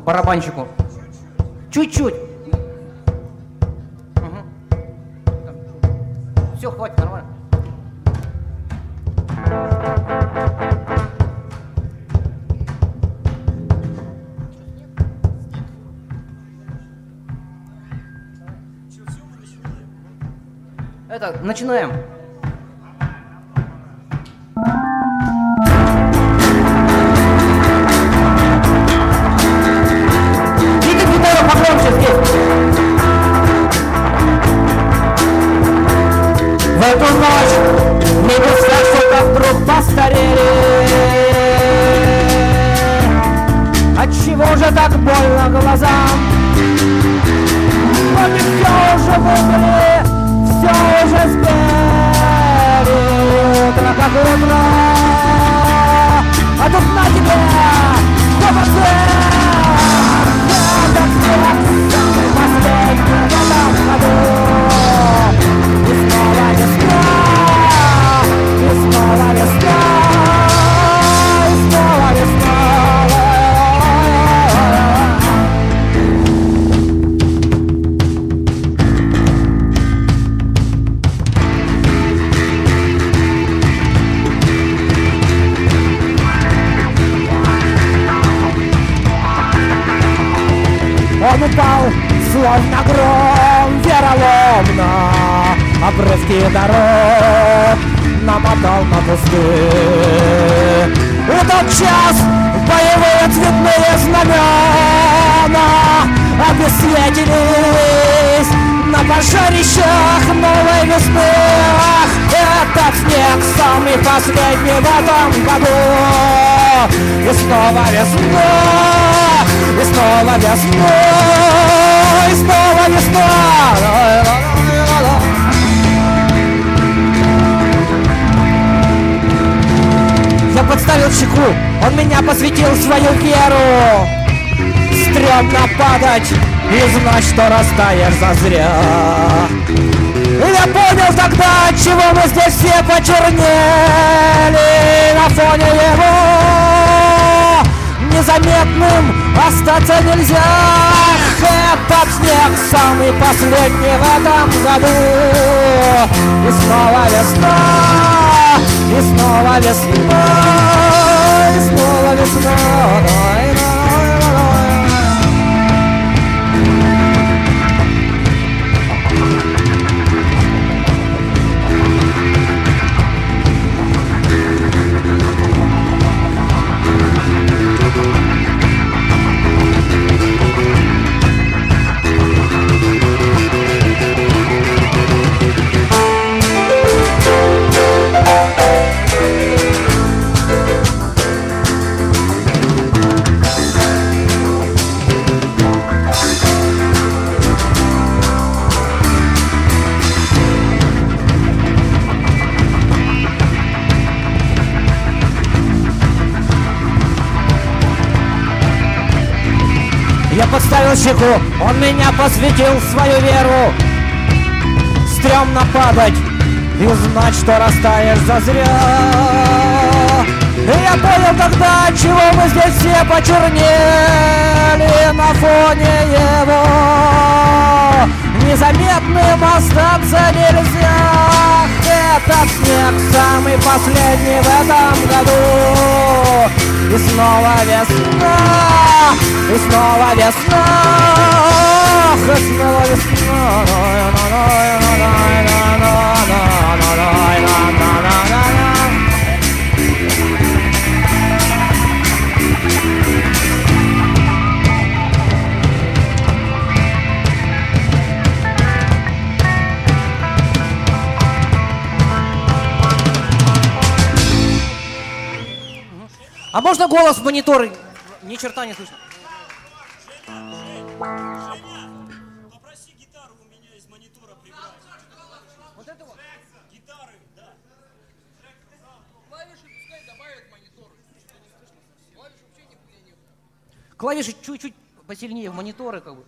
барабанщику. Чуть-чуть. Все, хватит, нормально. Это, начинаем. Видите гитару погромче здесь. В эту ночь небеса что-то вдруг постарели. Отчего же так больно глазам? Ноги все уже вымыли, все уже спели. Утро как утро, а тут на тебе 100%. Это снег, самый последний в этом году. И снова весна, и снова весна, и снова весна. Он упал, словно гром, вероломно. Обрывки дорог намотал на кусты. В тот час боевые цветные знамена обесцветились на пожарищах новой весны. Ах, этот снег самый последний в этом году. И снова весна, и снова весна, и снова весна. Я подставил щеку, он меня посвятил в свою веру. Стремно падать и знать, что растаешь зазря. И я понял тогда, чего мы здесь все почернели на фоне его. Незаметным остаться нельзя. Этот снег самый последний в этом году. И снова весна, и снова весна, и снова весна. Я подставил щеку, он меня посвятил в свою веру. Стремно падать и знать, что растаешь зазря. И я понял тогда, чего мы здесь все почернели на фоне его. Незаметным остаться нельзя. Этот снег самый последний в этом году. И снова весна, и снова весна, и снова весна. А можно голос в монитор? Ни черта не слышно. Попроси гитару у меня из монитора прибрать. Вот это вот? Гитары, да. Клавиши пускай добавят монитор. Что-то не слышно совсем. Клавиш вообще нихуя нет. Клавиши чуть-чуть посильнее в мониторы, как бы.